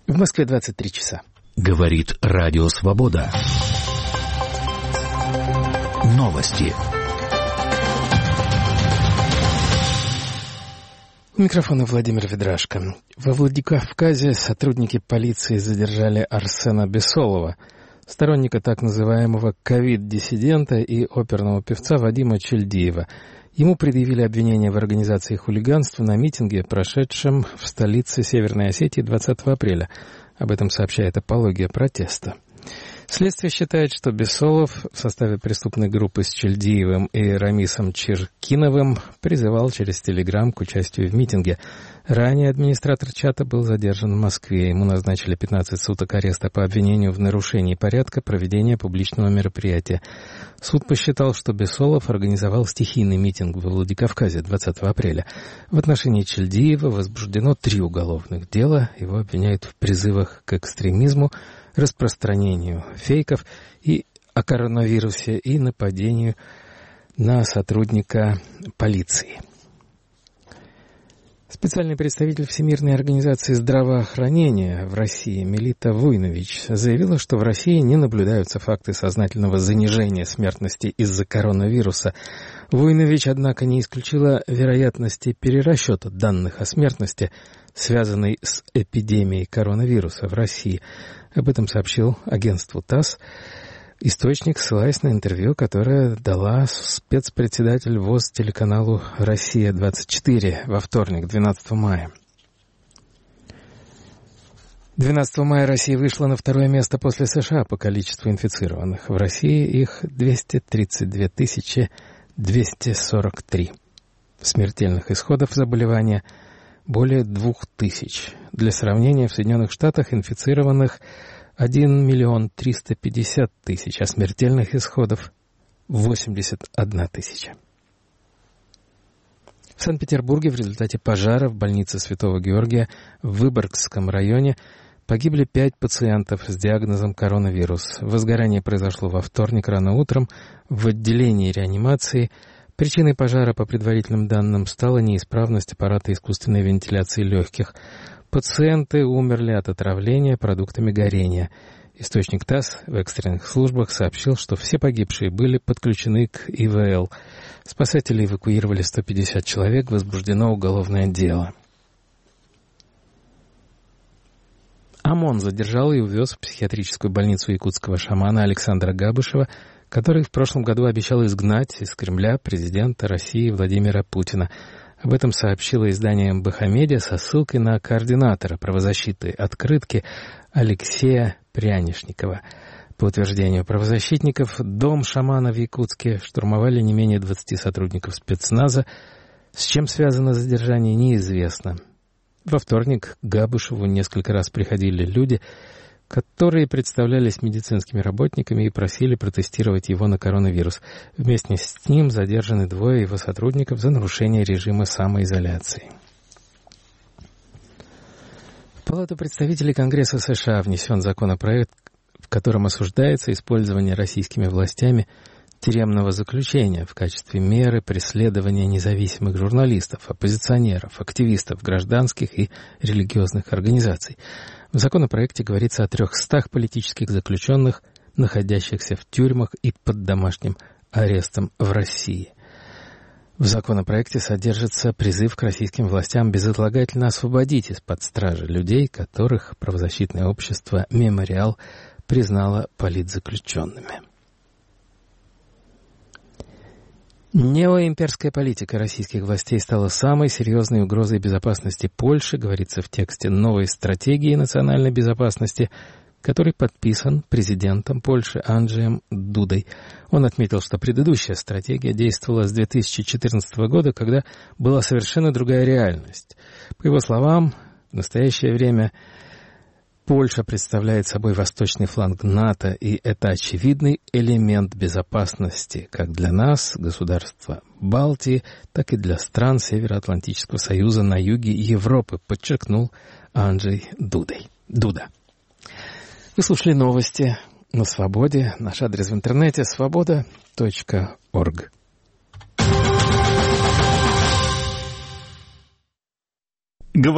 В Москве 23 часа. Говорит Радио Свобода. Новости. У микрофона Владимир Ведрашко. Во Владикавказе сотрудники полиции задержали Арсена Бесолова, сторонника так называемого ковид-диссидента и оперного певца Вадима Чельдиева. Ему предъявили обвинение в организации хулиганства на митинге, прошедшем в столице Северной Осетии 20 апреля. Об этом сообщает «Апология протеста». Следствие считает, что Бесолов в составе преступной группы с Чельдиевым и Рамисом Чиркиновым призывал через Телеграм к участию в митинге. Ранее администратор чата был задержан в Москве. Ему назначили 15 суток ареста по обвинению в нарушении порядка проведения публичного мероприятия. Суд посчитал, что Бесолов организовал стихийный митинг во Владикавказе 20 апреля. В отношении Чельдиева возбуждено 3 уголовных дела. Его обвиняют в призывах к экстремизму, распространению фейков и о коронавирусе и нападению на сотрудника полиции. Специальный представитель Всемирной организации здравоохранения в России Мелита Вуйнович заявила, что в России не наблюдаются факты сознательного занижения смертности из-за коронавируса. Вуйнович, однако, не исключила вероятности перерасчета данных о смертности, связанной с эпидемией коронавируса в России. Об этом сообщил агентству ТАСС источник, ссылаясь на интервью, которое дала спецпредседатель ВОЗ телеканалу «Россия-24» во вторник, 12 мая. 12 мая Россия вышла на 2-е место после США по количеству инфицированных. В России их 232 243. Смертельных исходов заболевания более 2000. Для сравнения, в Соединенных Штатах инфицированных 1 350 000, а смертельных исходов 81 000. В Санкт-Петербурге в результате пожара в больнице Святого Георгия в Выборгском районе погибли 5 пациентов с диагнозом коронавирус. Возгорание произошло во вторник рано утром в отделении реанимации. Причиной пожара, по предварительным данным, стала неисправность аппарата искусственной вентиляции легких. Пациенты умерли от отравления продуктами горения. Источник ТАСС в экстренных службах сообщил, что все погибшие были подключены к ИВЛ. Спасатели эвакуировали 150 человек, возбуждено уголовное дело. ОМОН задержал и увез в психиатрическую больницу якутского шамана Александра Габышева, который в прошлом году обещал изгнать из Кремля президента России Владимира Путина. Об этом сообщило издание МБХ-Медиа со ссылкой на координатора правозащиты «Открытки» Алексея Прянишникова. По утверждению правозащитников, дом шамана в Якутске штурмовали не менее 20 сотрудников спецназа. С чем связано задержание, неизвестно. Во вторник к Габышеву несколько раз приходили люди, которые представлялись медицинскими работниками и просили протестировать его на коронавирус. Вместе с ним задержаны 2 его сотрудников за нарушение режима самоизоляции. В Палату представителей Конгресса США внесен законопроект, в котором осуждается использование российскими властями тюремного заключения в качестве меры преследования независимых журналистов, оппозиционеров, активистов гражданских и религиозных организаций. В законопроекте говорится о 300 политических заключенных, находящихся в тюрьмах и под домашним арестом в России. В законопроекте содержится призыв к российским властям безотлагательно освободить из-под стражи людей, которых правозащитное общество «Мемориал» признало политзаключенными. Неоимперская политика российских властей стала самой серьезной угрозой безопасности Польши, говорится в тексте новой стратегии национальной безопасности, который подписан президентом Польши Анджеем Дудой. Он отметил, что предыдущая стратегия действовала с 2014 года, когда была совершенно другая реальность. По его словам, в настоящее время Польша представляет собой восточный фланг НАТО, и это очевидный элемент безопасности как для нас, государства Балтии, так и для стран Североатлантического союза на юге Европы, подчеркнул Анджей Дуда. Вы слушали новости на Свободе. Наш адрес в интернете — svoboda.org.